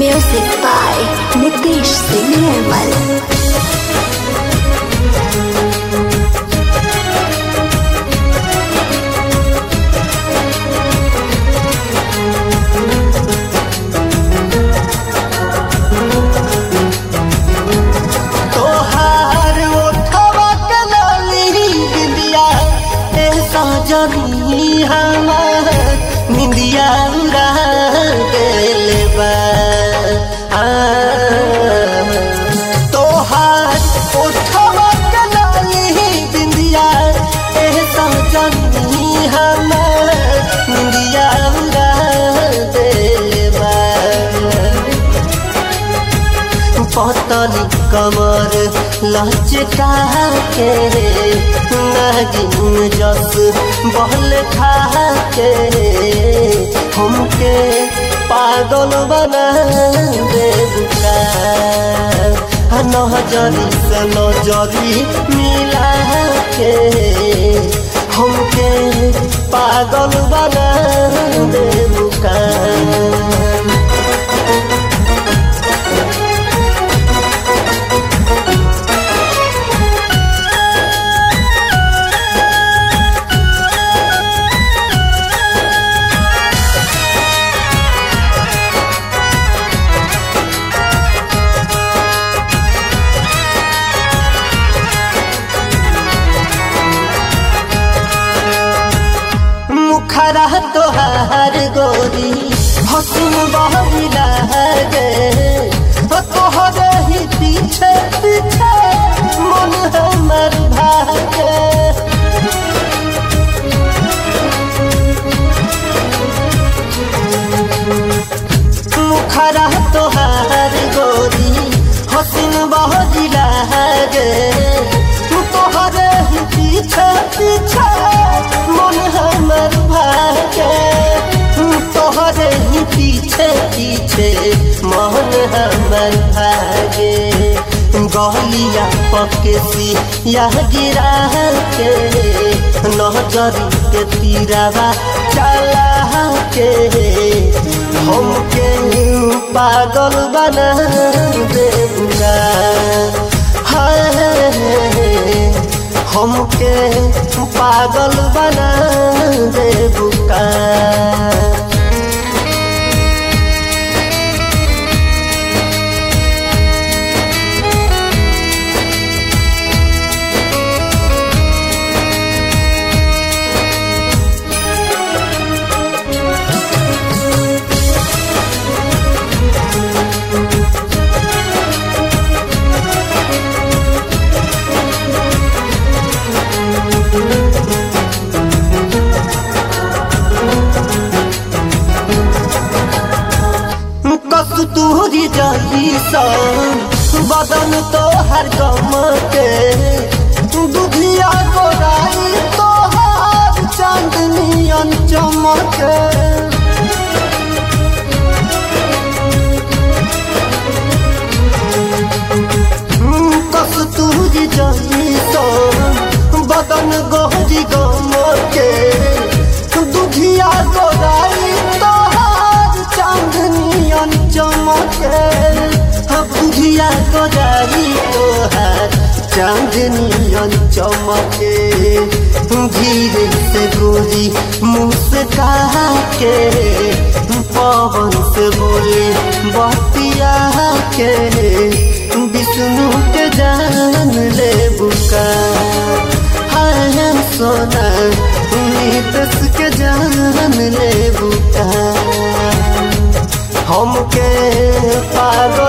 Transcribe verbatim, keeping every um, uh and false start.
Music by Nitish Singh Nirmal. जनी हमार निंदिया उड़ा देले बा तोहार ओठवा के लाली बिंदिया ऐसा जनी हमार निंदिया उड़ा देले बा पतली कमर लचका के नागिन जस बहल खा के हमके पागल बना दे बुका नजरी से नजरी मिला के हमके पागल बना दे बुका मुखरा तोहार गोरी हसन बहरी लागे तोहरे ही पीछे पीछे मन हमर भागे मुखरा तोहार गोरी हसन बहरी लागे तोहरे ही पीछे पीछे मन हमर भागे तोहरे ही पीछे पीछे मन हमर भागे गलिया पकेसी या गिरा के नजरी के तीरावा चला के हमके पागल बना देगा हमके पागल बना दे बुका कस्तूरी जैसन बदन तो हर गम के दुधिया गोराई तो हर चांदनियन चमके कस्तूरी जैसन बदन गोरी गम के दुधिया गोराई तो हर चांदनियन चमके बुझिया गोराई तोहार चांदनियन चमके धीरे से गोरी मुस्का के पवन से बोले बतिया के विष्णु के जान ले बुका हाय सोना नीतस के जान ले बुका हमके पागल